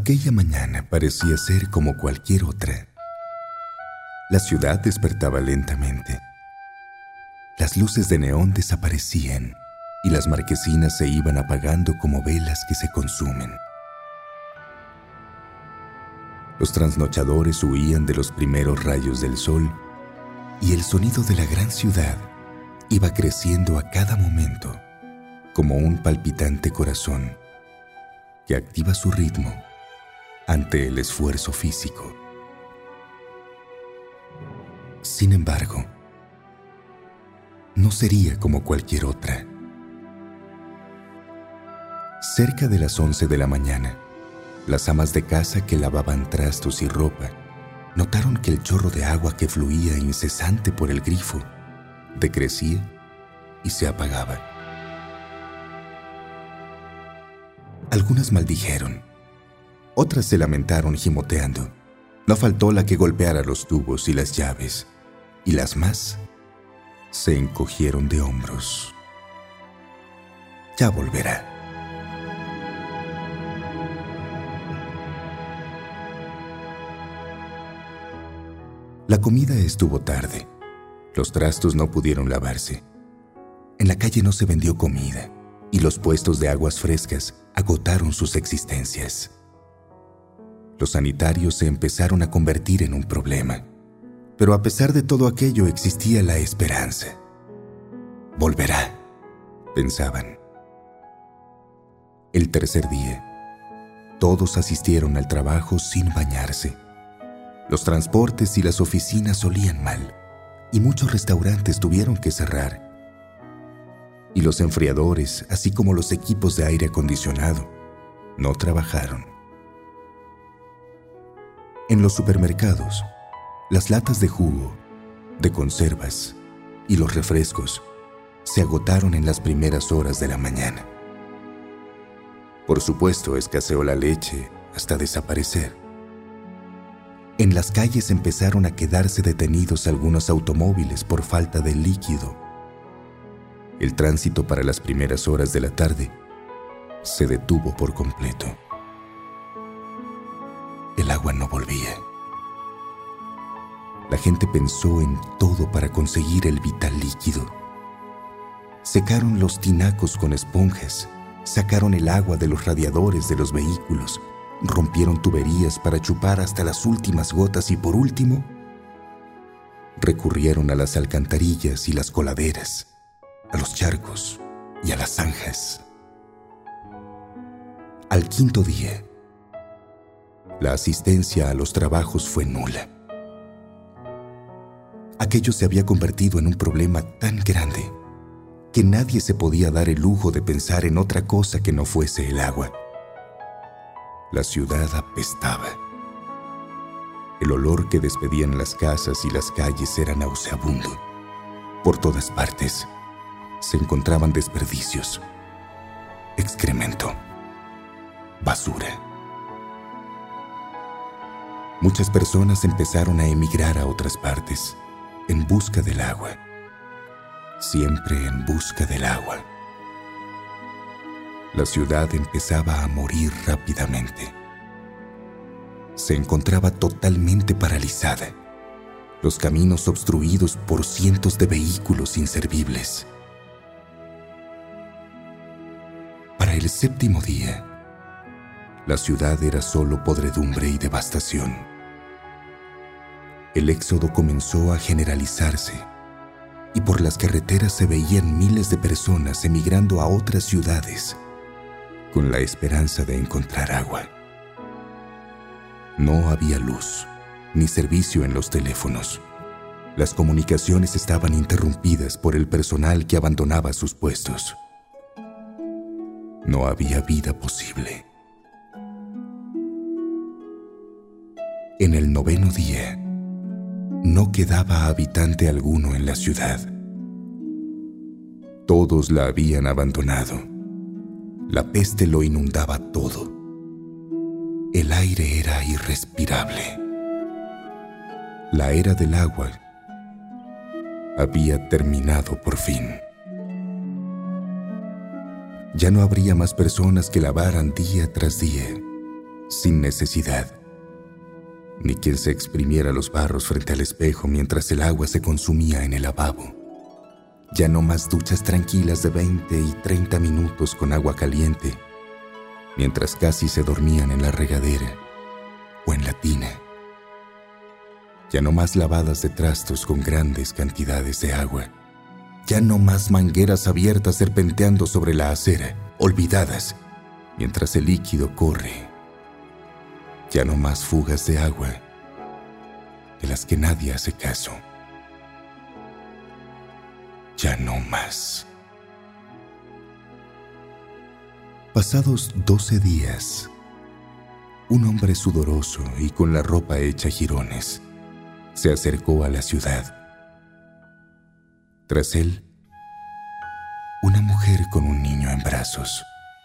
Aquella mañana parecía ser como cualquier otra. La ciudad despertaba lentamente. Las luces de neón desaparecían y las marquesinas se iban apagando como velas que se consumen. Los trasnochadores huían de los primeros rayos del sol y el sonido de la gran ciudad iba creciendo a cada momento como un palpitante corazón que activa su ritmo ante el esfuerzo físico. Sin embargo, no sería como cualquier otra. Cerca de las 11 de la mañana, las amas de casa que lavaban trastos y ropa notaron que el chorro de agua que fluía incesante por el grifo decrecía y se apagaba. Algunas maldijeron, otras se lamentaron gimoteando. No faltó la que golpeara los tubos y las llaves, y las más se encogieron de hombros. Ya volverá. La comida estuvo tarde. Los trastos no pudieron lavarse. En la calle no se vendió comida y los puestos de aguas frescas agotaron sus existencias. Los sanitarios se empezaron a convertir en un problema, pero a pesar de todo aquello existía la esperanza. Volverá, pensaban. El tercer día, todos asistieron al trabajo sin bañarse. Los transportes y las oficinas olían mal, y muchos restaurantes tuvieron que cerrar. Y los enfriadores, así como los equipos de aire acondicionado, no trabajaron. En los supermercados, las latas de jugo, de conservas y los refrescos se agotaron en las primeras horas de la mañana. Por supuesto, escaseó la leche hasta desaparecer. En las calles empezaron a quedarse detenidos algunos automóviles por falta de líquido. El tránsito para las primeras horas de la tarde se detuvo por completo. El agua no volvía. La gente pensó en todo para conseguir el vital líquido. Secaron los tinacos con esponjas, sacaron el agua de los radiadores de los vehículos, rompieron tuberías para chupar hasta las últimas gotas y por último, recurrieron a las alcantarillas y las coladeras, a los charcos y a las zanjas. Al quinto día, la asistencia a los trabajos fue nula. Aquello se había convertido en un problema tan grande que nadie se podía dar el lujo de pensar en otra cosa que no fuese el agua. La ciudad apestaba. El olor que despedían las casas y las calles era nauseabundo. Por todas partes se encontraban desperdicios, excremento, basura. Muchas personas empezaron a emigrar a otras partes, en busca del agua. Siempre en busca del agua. La ciudad empezaba a morir rápidamente. Se encontraba totalmente paralizada. Los caminos obstruidos por cientos de vehículos inservibles. Para el séptimo día, la ciudad era solo podredumbre y devastación. El éxodo comenzó a generalizarse y por las carreteras se veían miles de personas emigrando a otras ciudades con la esperanza de encontrar agua. No había luz ni servicio en los teléfonos. Las comunicaciones estaban interrumpidas por el personal que abandonaba sus puestos. No había vida posible. En el noveno día, no quedaba habitante alguno en la ciudad. Todos la habían abandonado. La peste lo inundaba todo. El aire era irrespirable. La era del agua había terminado por fin. Ya no habría más personas que lavaran día tras día, sin necesidad, ni quien se exprimiera los barros frente al espejo mientras el agua se consumía en el lavabo. Ya no más duchas tranquilas de 20 y 30 minutos con agua caliente, mientras casi se dormían en la regadera o en la tina. Ya no más lavadas de trastos con grandes cantidades de agua. Ya no más mangueras abiertas serpenteando sobre la acera, olvidadas, mientras el líquido corre. Ya no más fugas de agua, de las que nadie hace caso. Ya no más. Pasados 12 días, un hombre sudoroso y con la ropa hecha jirones se acercó a la ciudad. Tras él, una mujer con un niño en brazos.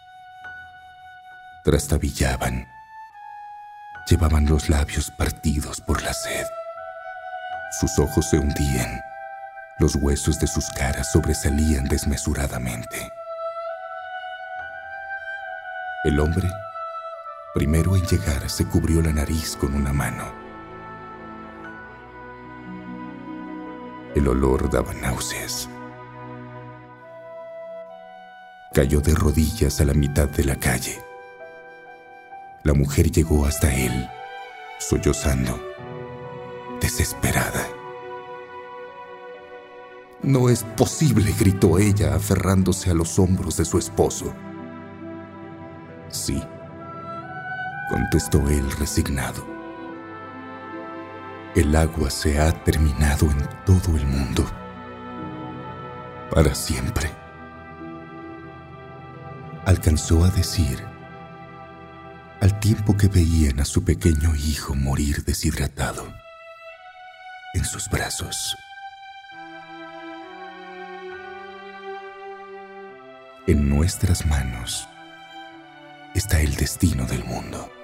Trastabillaban. Llevaban los labios partidos por la sed. Sus ojos se hundían. Los huesos de sus caras sobresalían desmesuradamente. El hombre, primero en llegar, se cubrió la nariz con una mano. El olor daba náuseas. Cayó de rodillas a la mitad de la calle. La mujer llegó hasta él, sollozando, desesperada. «No es posible», gritó ella, aferrándose a los hombros de su esposo. «Sí», contestó él resignado. «El agua se ha terminado en todo el mundo. Para siempre». Alcanzó a decir, al tiempo que veían a su pequeño hijo morir deshidratado en sus brazos. En nuestras manos está el destino del mundo.